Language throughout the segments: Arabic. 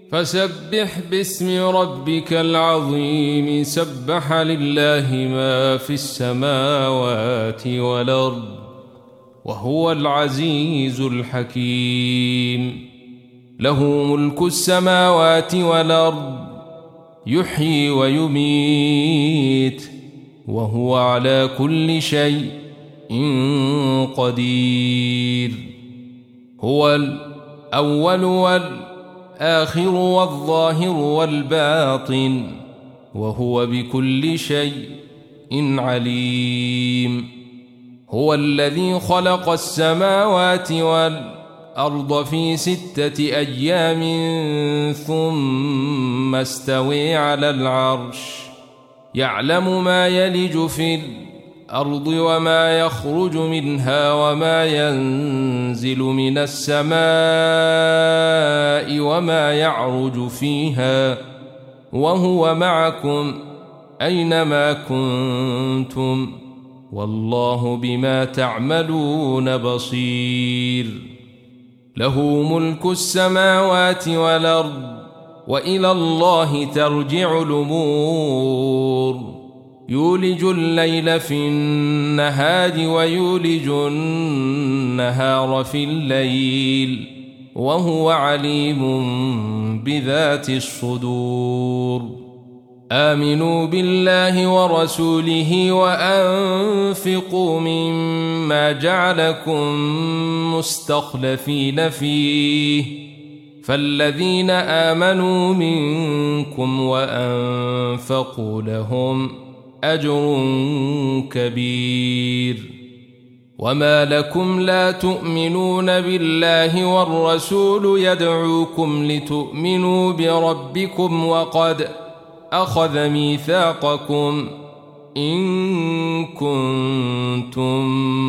فسبح باسم ربك العظيم. سبح لله ما في السماوات والأرض وهو العزيز الحكيم. له ملك السماوات والأرض يحيي ويميت وهو على كل شيء قدير. هو الأول والآخر والظاهر والباطن وهو بكل شيء عليم. هو الذي خلق السماوات والأرض في 6 أيام ثم استوى على العرش. يعلم ما يلج في الأرض وما يخرج منها وما ينزل من السماء وما يعرج فيها وهو معكم أينما كنتم والله بما تعملون بصير. له ملك السماوات والأرض وإلى الله ترجع الأمور. يولج الليل في النهار ويولج النهار في الليل وهو عليم بذات الصدور. آمنوا بالله ورسوله وأنفقوا مما جعلكم مستخلفين فيه فالذين آمنوا منكم وأنفقوا لهم أجر كبير. وما لكم لا تؤمنون بالله والرسول يدعوكم لتؤمنوا بربكم وقد أخذ ميثاقكم إن كنتم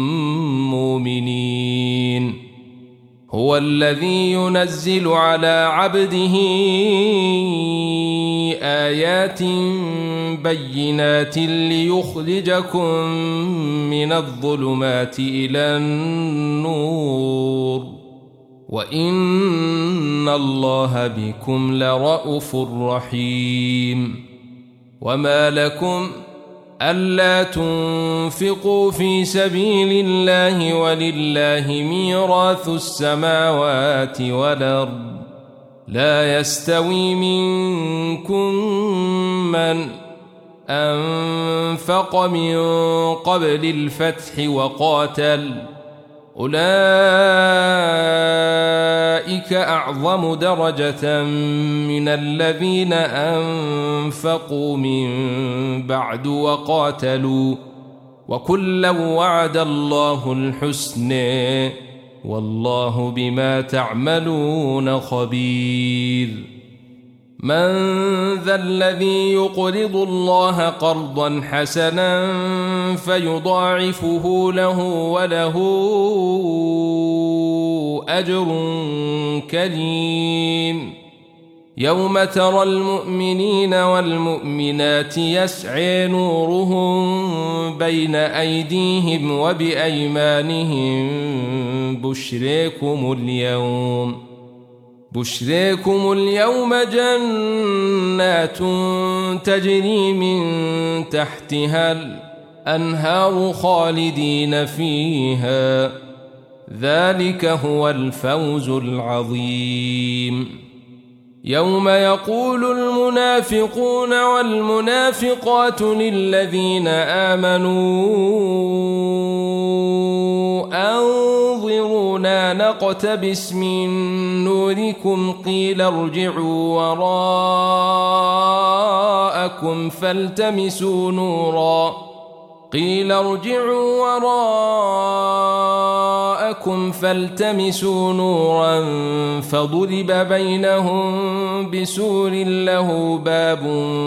مؤمنين. هو الذي ينزل على عبده آيات بينات ليخرجكم من الظلمات إلى النور وإن الله بكم لرءوف رحيم. وما لكم ألا تنفقوا في سبيل الله ولله ميراث السماوات والأرض لا يستوي منكم من أنفق من قبل الفتح وقاتل أولئك أعظم درجة من الذين أنفقوا من بعد وقاتلوا وكلا وعد الله الحسنى والله بما تعملون خبير. من ذا الذي يقرض الله قرضا حسنا فيضاعفه له وله أجر كريم. يوم ترى المؤمنين والمؤمنات يسعى نورهم بين أيديهم وبأيمانهم بشريكم اليوم جنات تجري من تحتها الأنهار خالدين فيها ذلك هو الفوز العظيم. يوم يقول المنافقون والمنافقات للذين آمنوا أنظرونا نقتبس من نوركم قيل ارجعوا وراءكم فالتمسوا نورا فضرب بينهم بسور له باب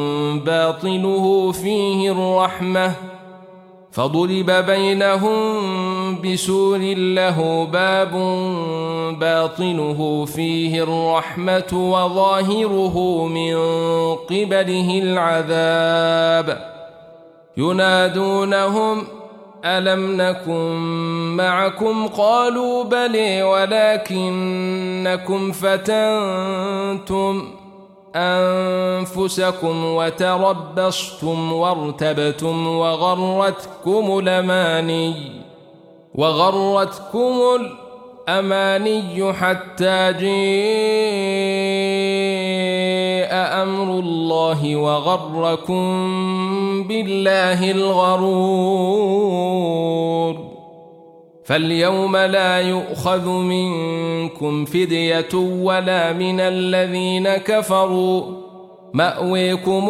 باطنه فيه الرحمة وظاهره من قبله العذاب. ينادونهم ألم نكن معكم قالوا بلى ولكنكم فتنتم أنفسكم وتربصتم وارتبتم وغرتكم الأماني حتى جاء أمر الله وغركم بالله الغرور. فاليوم لا يؤخذ منكم فدية ولا من الذين كفروا، مأويكم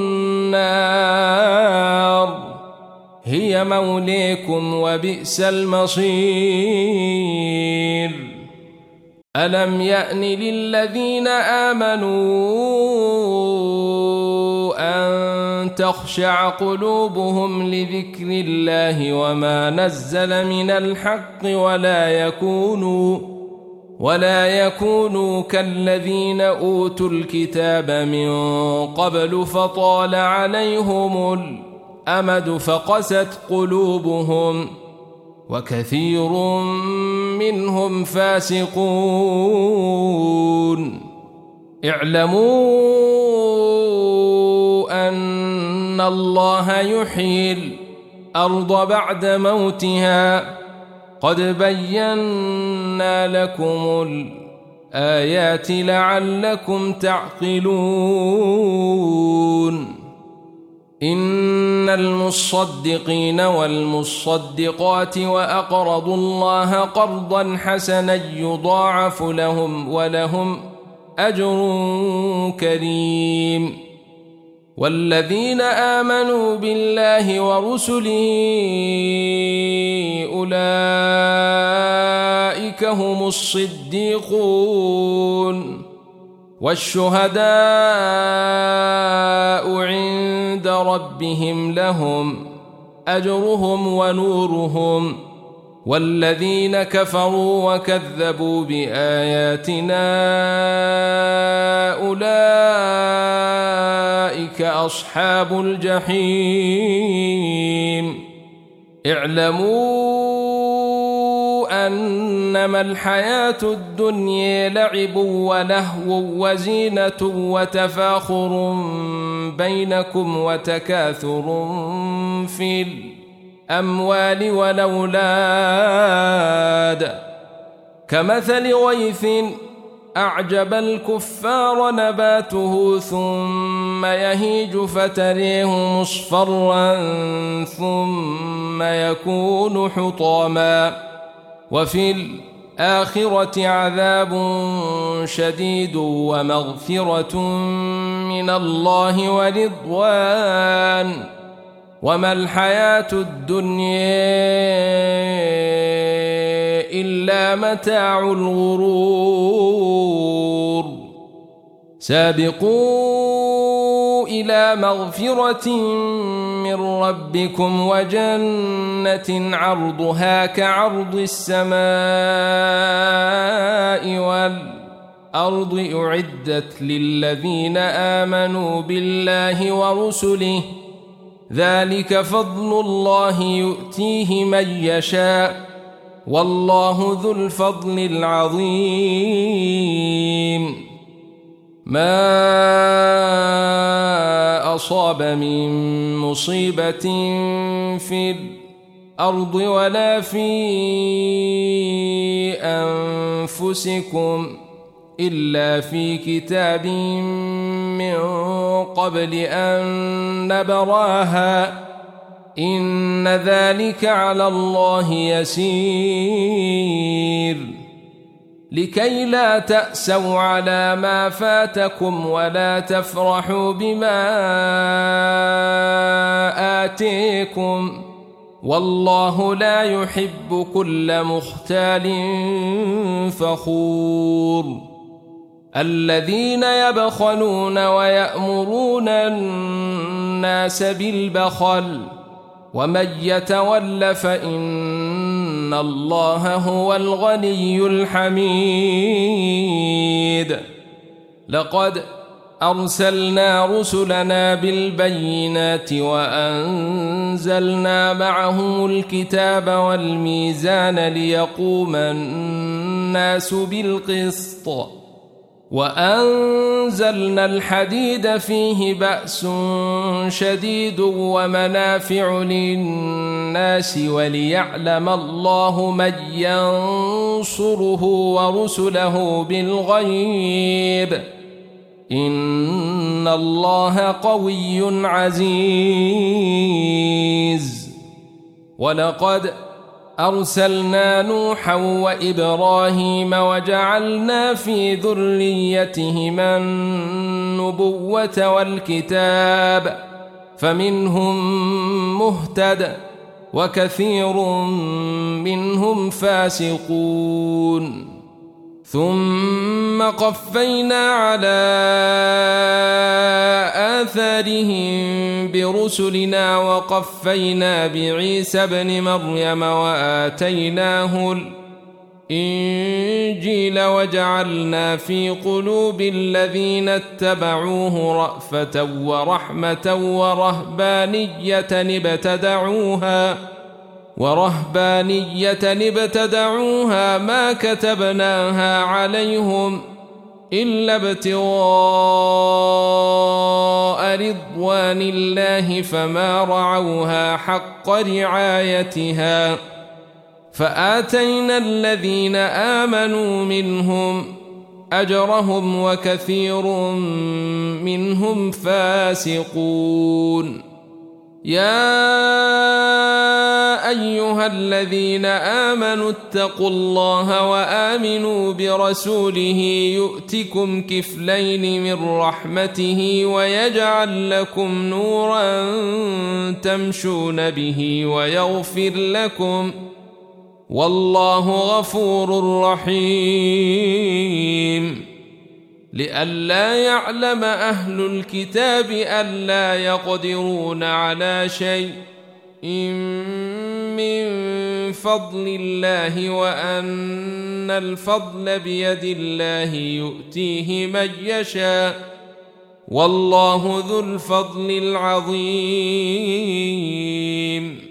النار هي موليكم وبئس المصير. ألم يأن للذين آمنوا أن تخشع قلوبهم لذكر الله وما نزل من الحق ولا يكونوا كالذين أوتوا الكتاب من قبل فطال عليهم الأمد فقست قلوبهم وكثير منهم فاسقون. اعلموا أن الله يحيي الأرض بعد موتها، قد بينا لكم الآيات لعلكم تعقلون. إن المصدقين والمصدقات وأقرضوا الله قرضا حسنا يضاعف لهم ولهم أجر كريم. والذين آمنوا بالله ورسله أولئك هم الصديقون والشهداء عند ربهم لهم أجرهم ونورهم. والذين كفروا وكذبوا بآياتنا أولئك أصحاب الجحيم. اعلموا أنما الحياة الدنيا لعب ولهو وزينة وتفاخر بينكم وتكاثر في الأموال والأولاد كمثل غيث أعجب الكفار نباته ثم يهيج فتريه مصفرا ثم يكون حطاما وفي الآخرة عذاب شديد ومغفرة من الله ورضوان وما الحياة الدنيا إلا متاع الغرور. سابقوا إلى مغفرة من ربكم وجنة عرضها كعرض السماء والأرض أعدت للذين آمنوا بالله ورسله ذلك فضل الله يؤتيه من يشاء والله ذو الفضل العظيم. ما أصاب من مصيبة في الأرض ولا في أنفسكم إلا في كتاب من قبل أن نبراها إن ذلك على الله يسير. لكي لا تأسوا على ما فاتكم ولا تفرحوا بما آتيكم والله لا يحب كل مختال فخور. الذين يبخلون ويأمرون الناس بالبخل ومن يتول فإن الله هو الغني الحميد. لقد أرسلنا رسلنا بالبينات وأنزلنا معهم الكتاب والميزان ليقوم الناس بالقسط وأنزلنا الحديد فيه بأس شديد ومنافع للناس وليعلم الله من ينصره ورسله بالغيب إن الله قوي عزيز. ولقد أرسلنا نوحا وإبراهيم وجعلنا في ذريتهما النبوة والكتاب فمنهم مهتد وكثير منهم فاسقون. ثم قفينا على آثارهم برسلنا وقفينا بعيسى ابن مريم وآتيناه الإنجيل وجعلنا في قلوب الذين اتبعوه رأفة ورحمة ورهبانية ابتدعوها ما كتبناها عليهم إلا ابتغاء رضوان الله فما رعوها حق رعايتها فآتينا الذين آمنوا منهم أجرهم وكثير منهم فاسقون. يا أيها الذين آمنوا اتقوا الله وآمنوا برسوله يؤتكم كفلين من رحمته ويجعل لكم نورا تمشون به ويغفر لكم والله غفور رحيم. لئلا يعلم أهل الكتاب ألا يقدرون على شيء من فضل الله وأن الفضل بيد الله يؤتيه من يشاء والله ذو الفضل العظيم.